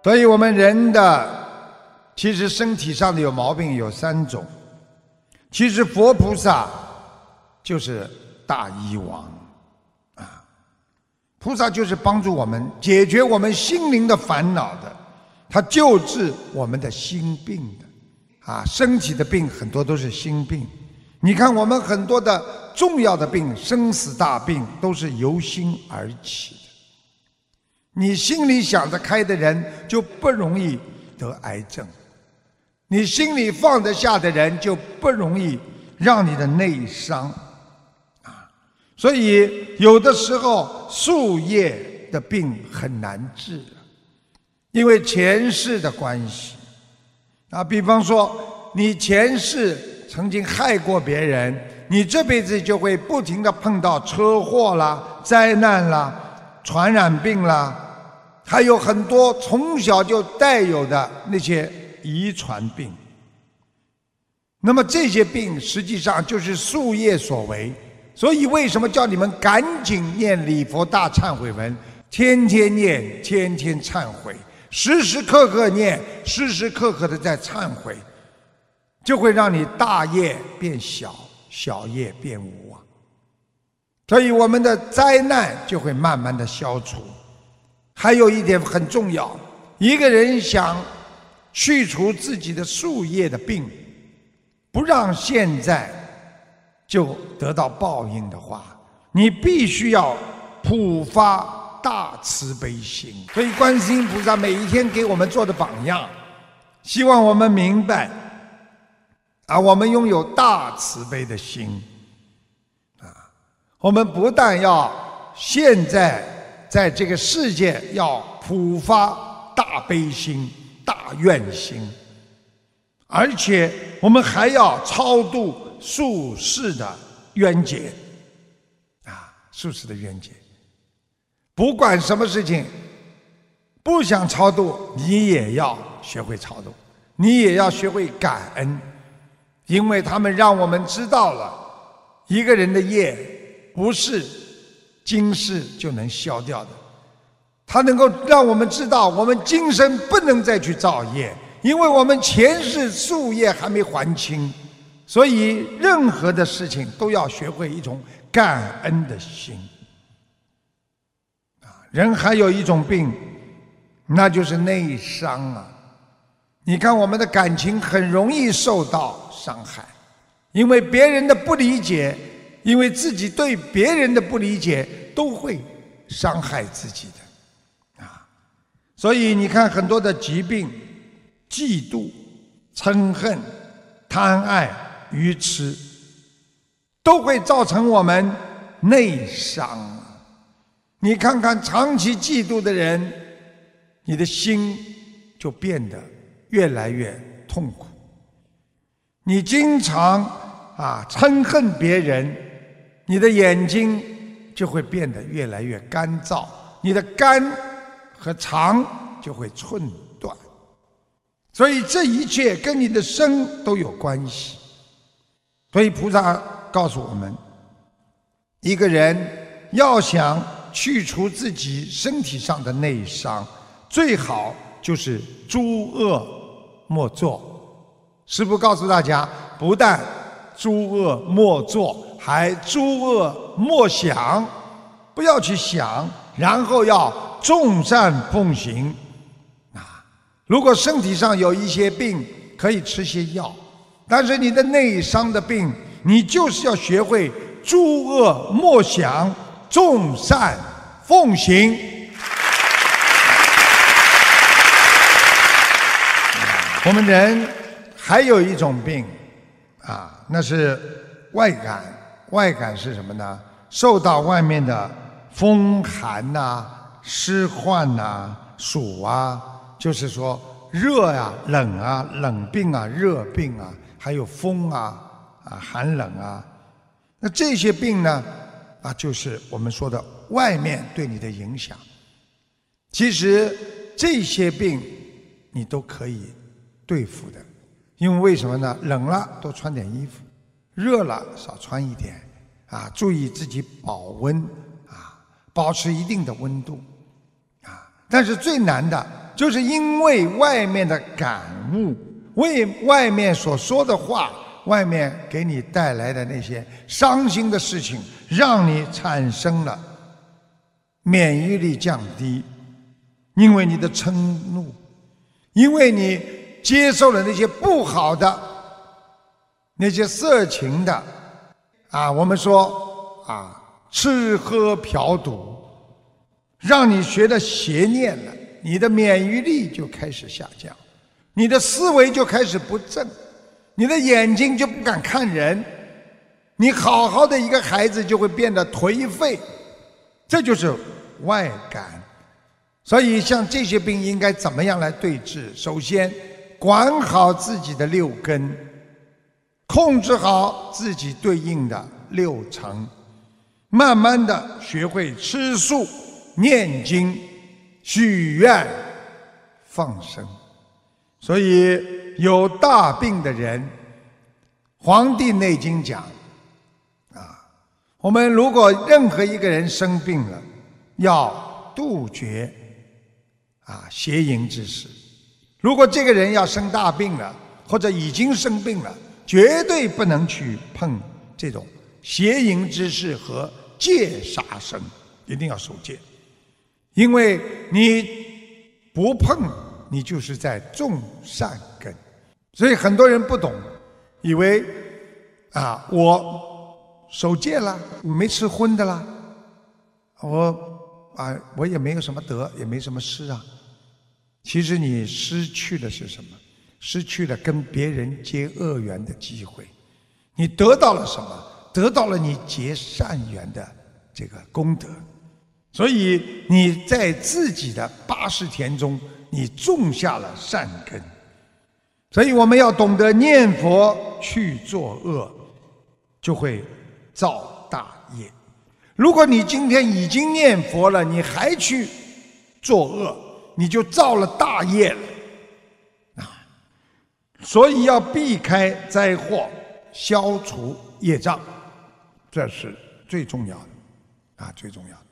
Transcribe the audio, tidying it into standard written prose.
所以我们人的其实身体上的有毛病有3种，其实佛菩萨就是大医王啊，菩萨就是帮助我们解决我们心灵的烦恼的，他救治我们的心病的啊，身体的病很多都是心病。你看我们很多的重要的病，生死大病都是由心而起的。你心里想得开的人就不容易得癌症，你心里放得下的人就不容易让你的内伤啊。所以有的时候宿业的病很难治，因为前世的关系啊。比方说你前世曾经害过别人，你这辈子就会不停地碰到车祸啦、灾难啦、传染病啦，还有很多从小就带有的那些遗传病。那么这些病实际上就是宿业所为，所以为什么叫你们赶紧念礼佛大忏悔文，天天念，天天忏悔，时时刻刻念，时时刻刻的在忏悔，就会让你大业变小，小业变无啊。所以我们的灾难就会慢慢的消除。还有一点很重要，一个人想去除自己的宿业的病，不让现在就得到报应的话，你必须要普发大慈悲心。所以观世音菩萨每一天给我们做的榜样，希望我们明白啊，我们拥有大慈悲的心啊，我们不但要现在在这个世界要普发大悲心、大愿心，而且我们还要超度宿世的冤结啊，宿世的冤结。不管什么事情，不想超度，你也要学会超度，你也要学会感恩，因为他们让我们知道了，一个人的业不是今世就能消掉的，它能够让我们知道，我们今生不能再去造业，因为我们前世宿业还没还清，所以任何的事情都要学会一种感恩的心。人还有一种病，那就是内伤啊。你看我们的感情很容易受到伤害，因为别人的不理解，因为自己对别人的不理解，都会伤害自己的啊。所以你看很多的疾病，嫉妒、嗔恨、贪爱、愚痴，都会造成我们内伤。你看看长期嫉妒的人，你的心就变得越来越痛苦。你经常嗔恨别人，你的眼睛就会变得越来越干燥，你的肝和肠就会寸断。所以这一切跟你的身都有关系。所以菩萨告诉我们，一个人要想去除自己身体上的内伤，最好就是诸恶莫作。师父告诉大家，不但诸恶莫作，还诸恶莫想，不要去想，然后要众善奉行。如果身体上有一些病，可以吃些药，但是你的内伤的病，你就是要学会诸恶莫想，众善奉行。我们人还有一种病那是外感。外感是什么呢？受到外面的风寒湿患暑就是说热冷冷病热病还有风寒冷那这些病呢就是我们说的外面对你的影响。其实这些病你都可以对付的，因为为什么呢？冷了多穿点衣服，热了少穿一点注意自己保温保持一定的温度但是最难的就是因为外面的感悟，为外面所说的话，外面给你带来的那些伤心的事情，让你产生了免疫力降低，因为你的嗔怒，因为你接受了那些不好的、那些色情的我们说吃喝嫖赌，让你学的邪念了，你的免疫力就开始下降，你的思维就开始不正，你的眼睛就不敢看人，你好好的一个孩子就会变得颓废，这就是外感。所以像这些病应该怎么样来对治？首先管好自己的六根，控制好自己对应的六尘，慢慢的学会吃素、念经、许愿、放生。所以有大病的人，《黄帝内经》讲我们如果任何一个人生病了，要杜绝邪淫之事。如果这个人要生大病了，或者已经生病了，绝对不能去碰这种邪淫之事和戒杀生，一定要守戒。因为你不碰，你就是在种善根。所以很多人不懂，以为我守戒了，没吃荤的啦，我也没有什么得，也没什么失啊。其实你失去的是什么？失去了跟别人结恶缘的机会。你得到了什么？得到了你结善缘的这个功德。所以你在自己的80田中，你种下了善根。所以我们要懂得念佛去作恶，就会造大业。如果你今天已经念佛了，你还去作恶，你就造了大业了所以要避开灾祸，消除业障，这是最重要的最重要的。